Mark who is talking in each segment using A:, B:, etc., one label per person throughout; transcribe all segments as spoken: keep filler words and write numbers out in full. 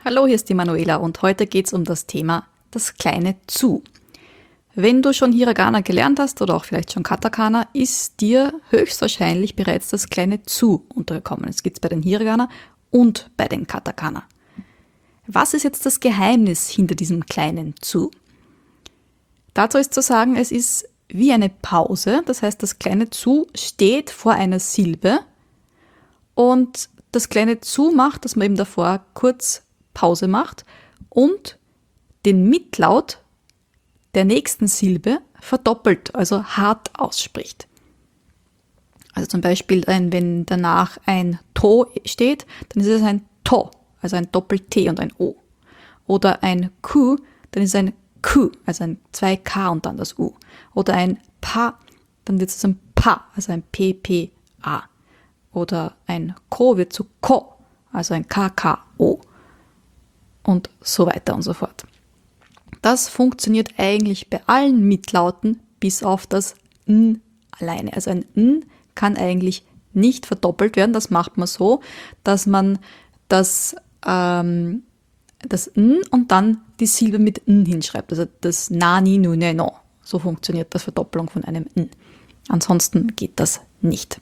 A: Hallo, hier ist die Manuela und heute geht es um das Thema das kleine Zu. Wenn du schon Hiragana gelernt hast oder auch vielleicht schon Katakana, ist dir höchstwahrscheinlich bereits das kleine Zu untergekommen. Es gibt es bei den Hiragana und bei den Katakana. Was ist jetzt das Geheimnis hinter diesem kleinen Zu? Dazu ist zu sagen, es ist wie eine Pause. Das heißt, das kleine Zu steht vor einer Silbe und das kleine Zu macht, dass man eben davor kurz Pause macht und den Mitlaut der nächsten Silbe verdoppelt, also hart ausspricht. Also zum Beispiel, wenn danach ein To steht, dann ist es ein To, also ein Doppel-T und ein O. Oder ein Ku, dann ist es ein Ku, also ein zwei K und dann das U. Oder ein Pa, dann wird es ein Pa, also ein P P A. Oder ein Ko wird zu Ko, also ein K K O. Und so weiter und so fort. Das funktioniert eigentlich bei allen Mitlauten bis auf das N alleine. Also ein N kann eigentlich nicht verdoppelt werden. Das macht man so, dass man das, ähm, das N und dann die Silbe mit N hinschreibt. Also das Na, Ni, Nu, Ne, No. So funktioniert das Verdoppelung von einem N. Ansonsten geht das nicht.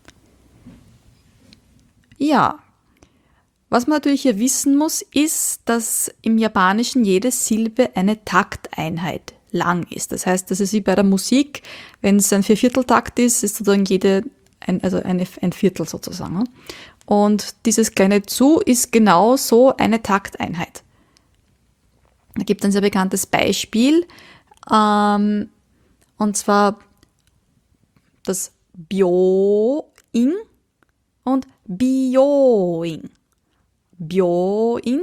A: Ja. Was man natürlich hier wissen muss, ist, dass im Japanischen jede Silbe eine Takteinheit lang ist. Das heißt, das ist wie bei der Musik, wenn es ein Viervierteltakt ist, ist sozusagen jede, ein, also eine, ein Viertel sozusagen. Und dieses kleine Zu ist genau so eine Takteinheit. Da gibt es ein sehr bekanntes Beispiel, ähm, und zwar das Byo-in und Byo-in. Byo-in,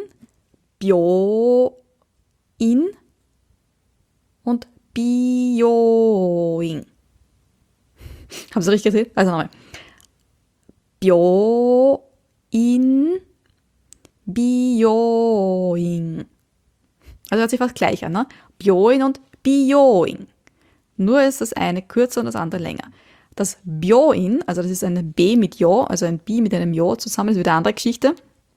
A: Byo-in und Byo-in. Haben Sie richtig gesehen? Also nochmal. Byo-in, Byo-in. Also hört sich fast gleich an, ne? Byo-in und Byo-in. Nur ist das eine kürzer und das andere länger. Das Byo-in, also das ist ein B mit Jo, also ein B mit einem Jo zusammen, ist wieder eine andere Geschichte.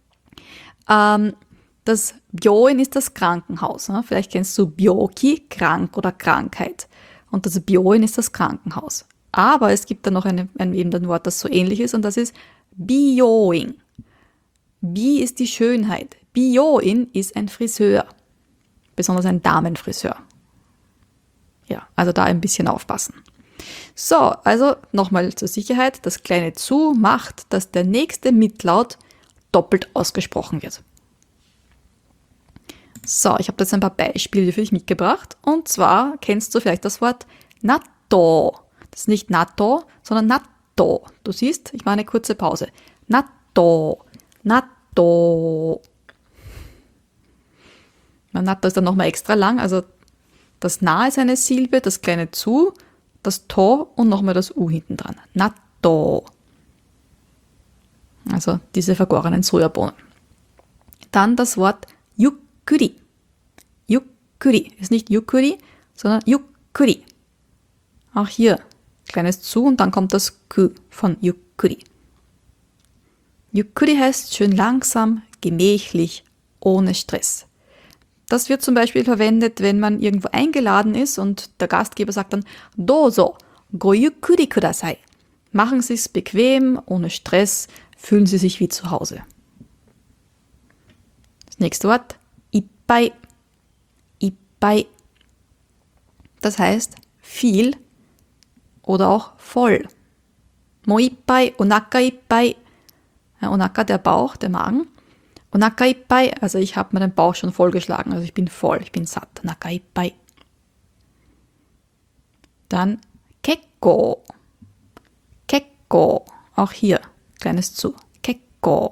A: Das Byo-in ist das Krankenhaus. Ne? Vielleicht kennst du Byoki, krank oder Krankheit. Und das Byo-in ist das Krankenhaus. Aber es gibt da noch eine, ein, eben ein Wort, das so ähnlich ist, und das ist Byo-in. Bi ist die Schönheit. Byo-in ist ein Friseur. Besonders ein Damenfriseur. Ja, also da ein bisschen aufpassen. So, also nochmal zur Sicherheit. Das kleine Zu macht, dass der nächste Mitlaut doppelt ausgesprochen wird. So, ich habe jetzt ein paar Beispiele für dich mitgebracht. Und zwar kennst du vielleicht das Wort Natto. Das ist nicht Natto, sondern Natto. Du siehst, ich mache eine kurze Pause. Natto, Natto. Natto ist dann nochmal extra lang. Also das Na ist eine Silbe, das kleine Zu, das To und nochmal das U hinten dran. Natto. Also diese vergorenen Sojabohnen. Dann das Wort Yukkuri. Yukkuri ist nicht Yukkuri, sondern Yukkuri. Auch hier kleines Zu und dann kommt das Ku von Yukkuri. Yukkuri heißt schön langsam, gemächlich, ohne Stress. Das wird zum Beispiel verwendet, wenn man irgendwo eingeladen ist und der Gastgeber sagt dann Dozo, go yukkuri kudasai. Machen Sie es bequem, ohne Stress, fühlen Sie sich wie zu Hause. Das nächste Wort, Ippai. Ippai. Das heißt viel oder auch voll. Mo ippai, onaka ippai. Ja, onaka, der Bauch, der Magen. Onaka ippai, also ich habe mir den Bauch schon vollgeschlagen, also ich bin voll, ich bin satt. Onaka ippai. Dann Kekko. Kekko, auch hier. Kleines Zu. Kekko.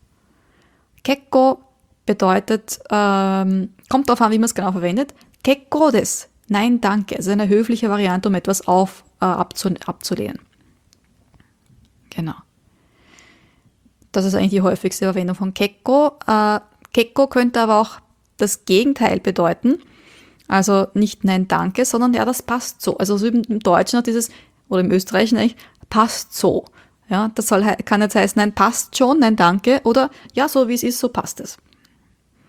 A: Kekko bedeutet, ähm, kommt darauf an, wie man es genau verwendet. Kekko des. Nein, danke. Also eine höfliche Variante, um etwas auf, äh, abzu, abzulehnen. Genau. Das ist eigentlich die häufigste Verwendung von Kekko. Äh, Kekko könnte aber auch das Gegenteil bedeuten. Also nicht nein, danke, sondern ja, das passt so. Also so im Deutschen hat dieses, oder im Österreichischen eigentlich, passt so. Ja, das soll, kann jetzt heißen, nein, passt schon, nein, danke, oder ja, so wie es ist, so passt es.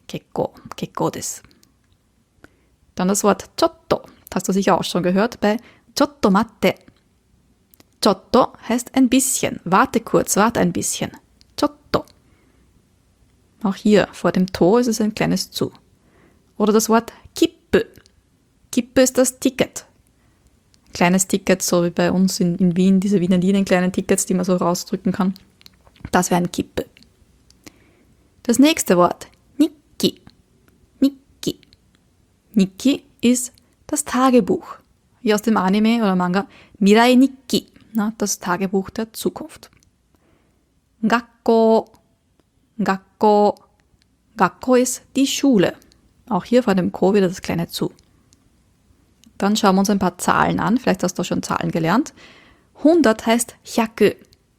A: Kekko, Kekko desu. Dann das Wort chotto. Das hast du sicher auch schon gehört bei chotto matte. Chotto heißt ein bisschen. Warte kurz, warte ein bisschen. Chotto. Auch hier vor dem To ist es ein kleines Zu. Oder das Wort Kippe. Kippe ist das Ticket. Kleines Ticket, so wie bei uns in, in Wien, diese Wiener Linien, kleinen Tickets, die man so rausdrücken kann. Das wäre ein Kippe. Das nächste Wort, Nikki. Nikki. Nikki ist das Tagebuch. Wie aus dem Anime oder Manga, Mirai Nikki, na, das Tagebuch der Zukunft. Gakko. Gakko. Gakko ist die Schule. Auch hier vor dem Ko wieder das kleine Zu. Dann schauen wir uns ein paar Zahlen an. Vielleicht hast du schon Zahlen gelernt. hundert heißt hyaku.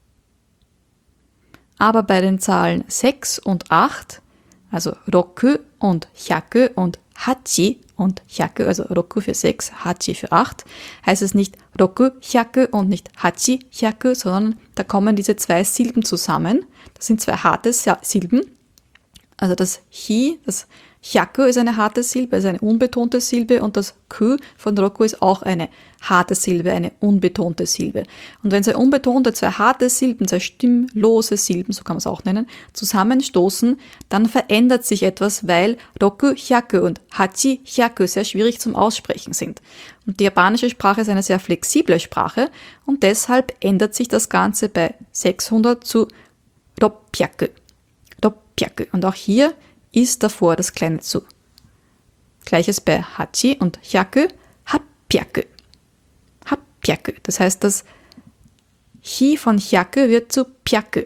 A: Aber bei den Zahlen sechs und acht, also roku und hyaku und hachi und hyaku, also roku für sechs, hachi für acht, heißt es nicht roku hyaku und nicht hachi hyaku, sondern da kommen diese zwei Silben zusammen. Das sind zwei harte Silben. Also das Hi, das hyaku ist eine harte Silbe, ist eine unbetonte Silbe und das Ku von Roku ist auch eine harte Silbe, eine unbetonte Silbe. Und wenn zwei unbetonte, zwei harte Silben, zwei stimmlose Silben, so kann man es auch nennen, zusammenstoßen, dann verändert sich etwas, weil Roku hyaku und Hachi hyaku sehr schwierig zum Aussprechen sind. Und die japanische Sprache ist eine sehr flexible Sprache und deshalb ändert sich das Ganze bei sechshundert zu roppyaku. Roppyaku. Und auch hier ist davor das kleine Zu. Gleiches bei Hachi und Hyaku, Happyaku. Happyaku. Das heißt, das Hi von Hyaku wird zu Pyaku.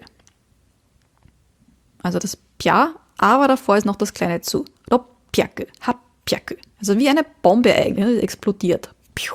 A: Also das Pya, aber davor ist noch das kleine Zu. Roppyaku, Happyaku. Also wie eine Bombe eigentlich, die explodiert.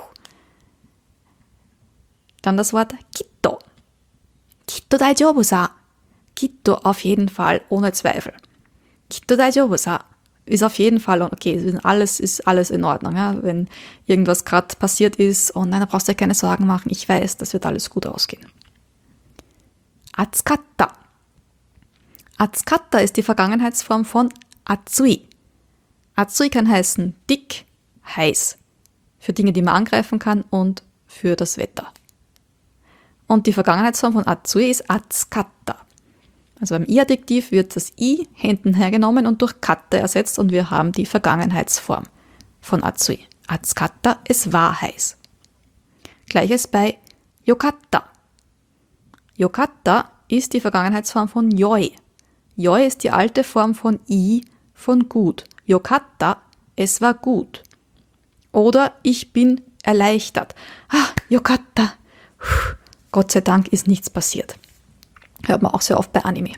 A: Dann das Wort Kitto. Kitto daijoubu sa. Kitto auf jeden Fall, ohne Zweifel. Kitto daijoubu sa ist auf jeden Fall okay, alles ist alles in Ordnung. Ja? Wenn irgendwas gerade passiert ist, oh nein, da brauchst du dir keine Sorgen machen, ich weiß, das wird alles gut ausgehen. Atsukatta. Atsukatta ist die Vergangenheitsform von atsui. Atsui kann heißen dick, heiß. Für Dinge, die man angreifen kann und für das Wetter. Und die Vergangenheitsform von atsui ist atsukatta. Also beim I-Adjektiv wird das I hinten hergenommen und durch katta ersetzt und wir haben die Vergangenheitsform von atsui. Atsukatta, es war heiß. Gleiches bei yokatta. Yokatta ist die Vergangenheitsform von yoi. Yoi ist die alte Form von I, von gut. Yokatta, es war gut. Oder ich bin erleichtert. Ah, yokatta. Puh, Gott sei Dank ist nichts passiert. Hört man auch sehr oft bei Anime.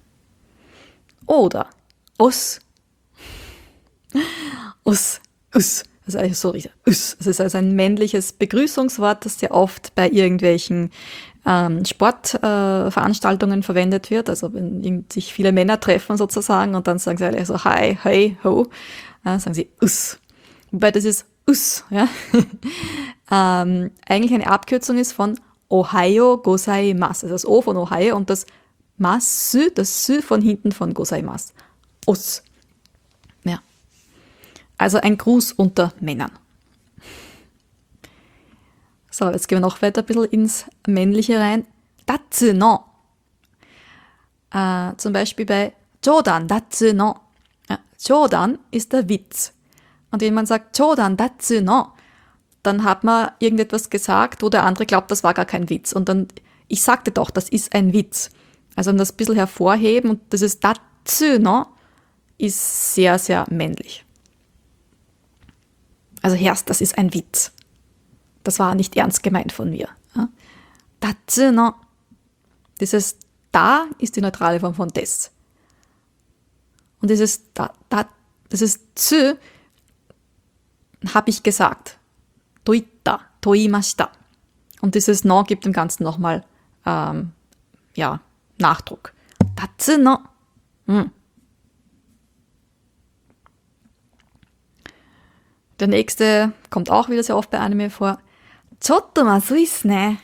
A: Oder us. Us. Us. Das ist eigentlich so richtig. Us. Das ist also ein männliches Begrüßungswort, das sehr oft bei irgendwelchen ähm, Sportveranstaltungen äh, verwendet wird. Also wenn sich viele Männer treffen sozusagen und dann sagen sie alle so hi, hey, ho, ja, sagen sie us. Wobei das ist us. Ja? ähm, eigentlich eine Abkürzung ist von Ohayo gozaimasu. Also das O von Ohio und das Masu, das Sü von hinten von gozaimasu. Us. Ja. Also ein Gruß unter Männern. So, jetzt gehen wir noch weiter ein bisschen ins Männliche rein. Datsu no. Äh, zum Beispiel bei Jodan datsu no. Ja, Jodan ist der Witz. Und wenn man sagt Jodan datsu no, dann hat man irgendetwas gesagt, wo der andere glaubt, das war gar kein Witz. Und dann, ich sagte doch, das ist ein Witz. Also das ein bisschen hervorheben und das ist datsu no, ist sehr, sehr männlich. Also erst, das ist ein Witz. Das war nicht ernst gemeint von mir. Datsu no. Dieses da ist die neutrale Form von des. Und dieses da, da, dieses zu habe ich gesagt. Toitta, toimashita. Und dieses no gibt dem Ganzen nochmal ähm, ja, Nachdruck. Datsu no. Hm. Der nächste kommt auch wieder sehr oft bei Anime vor. Chotto masui desu ne.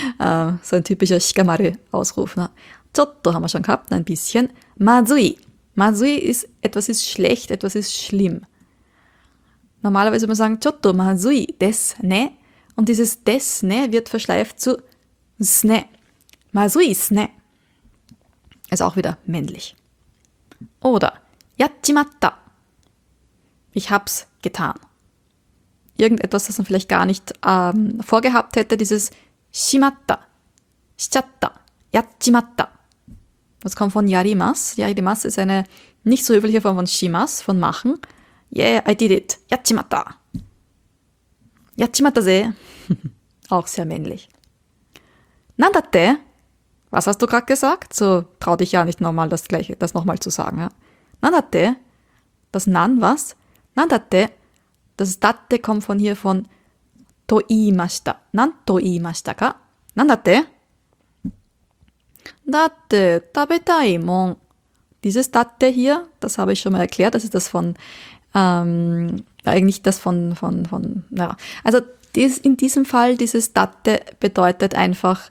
A: So ein typischer Shikamaru-Ausruf. Ne? Chotto haben wir schon gehabt, ein bisschen. Masui. Mazui ist, etwas ist schlecht, etwas ist schlimm. Normalerweise würde man sagen, chotto mazui desu ne. Und dieses desu ne wird verschleift zu sne. Mazui sne. Ist auch wieder männlich. Oder yachimatta. Ich hab's getan. Irgendetwas, das man vielleicht gar nicht ähm, vorgehabt hätte, dieses shimatta, shichatta, yachimatta. Das kommt von yarimas. Yarimas ist eine nicht so höfliche Form von shimas, von machen. Yeah, I did it. Yachimatta. Yachimatta se. Auch sehr männlich. Nandatte. Was hast du gerade gesagt? So trau dich ja nicht nochmal das Gleiche, das nochmal zu sagen. Ja? Nandatte. Das Nan was? Nandatte. Das Datte kommt von hier von to iimashita. Nan to iimashita ka? Nandatte. Datte, tabetai mon. Dieses Datte hier, das habe ich schon mal erklärt, das ist das von, ähm, eigentlich das von, von, von, ja. Also dies, in diesem Fall, dieses Datte bedeutet einfach,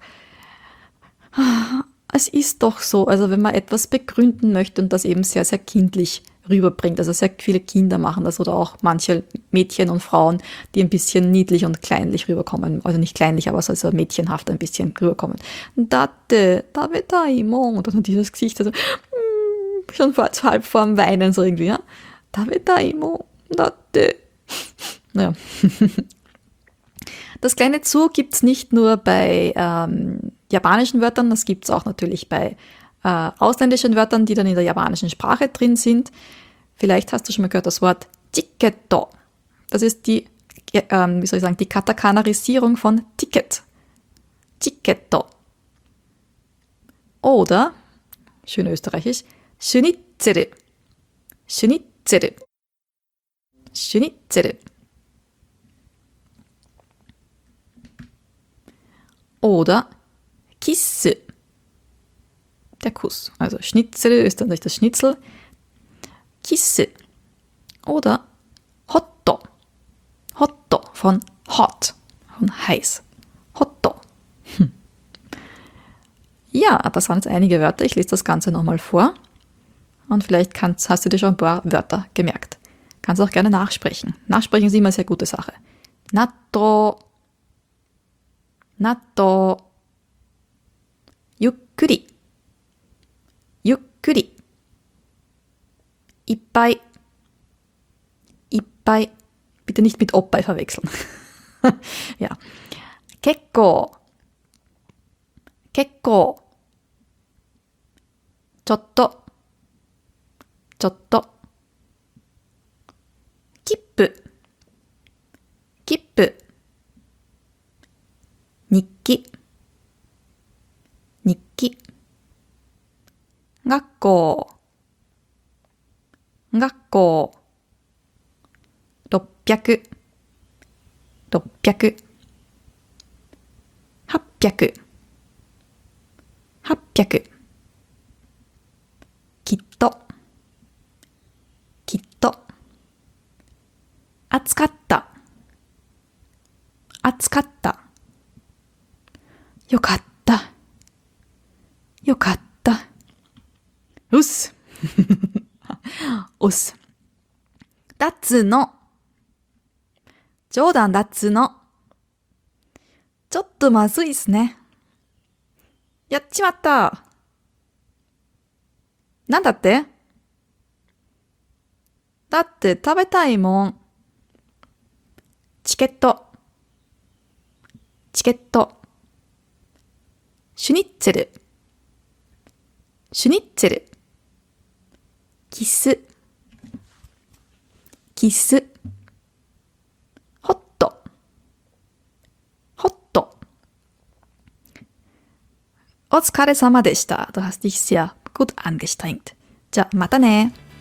A: es ist doch so, also wenn man etwas begründen möchte und das eben sehr, sehr kindlich rüberbringt, also sehr viele Kinder machen das oder auch manche Mädchen und Frauen, die ein bisschen niedlich und kleinlich rüberkommen, also nicht kleinlich, aber so also mädchenhaft ein bisschen rüberkommen. Datte, tabetai mon, und dann dieses Gesicht, also schon halb vorm Weinen so irgendwie, ja. Tabetai mon, datte. Naja. Das kleine zu gibt's nicht nur bei ähm, japanischen Wörtern, das gibt's auch natürlich bei äh, ausländischen Wörtern, die dann in der japanischen Sprache drin sind. Vielleicht hast du schon mal gehört das Wort Ticketto. Das ist die, äh, wie soll ich sagen, die Katakanarisierung von Ticket. Ticketto. Oder, schön österreichisch, Schnitzel. Schnitzel. Schnitzel. Oder Kisse. Der Kuss. Also Schnitzel ist dann nicht das Schnitzel. Kisse. Oder Hotto. Hotto von hot, von heiß. Hotto. Hm. Ja, das waren jetzt einige Wörter. Ich lese das Ganze nochmal vor. Und vielleicht kannst, hast du dir schon ein paar Wörter gemerkt. Kannst auch gerne nachsprechen. Nachsprechen ist immer eine sehr gute Sache. Natto. Natto. Yukkuri. Yukkuri. Ippai. Ippai. Bitte nicht mit Oppai verwechseln. Ja. Kekko. Kekko. Chotto. Chotto. Kippu. Kippu. Nikki. Nikki. Gakkou. Gakkou. Roppyaku. Roppyaku. Hapyaku. Hapyaku. Kitto. Kitto. Atsukatta. Atsukatta. よかった。よかった。うっす。うっす。だっつの。冗談だっつの。ちょっとまずいっすね。やっちまった。なんだって？だって食べたいもん。チケット。チケット。シュニッツェル。シュニッツェル。キス。キス。ホット。ホット。お疲れ様でした。Du hast dich sehr gut angestrengt. じゃあ、またね。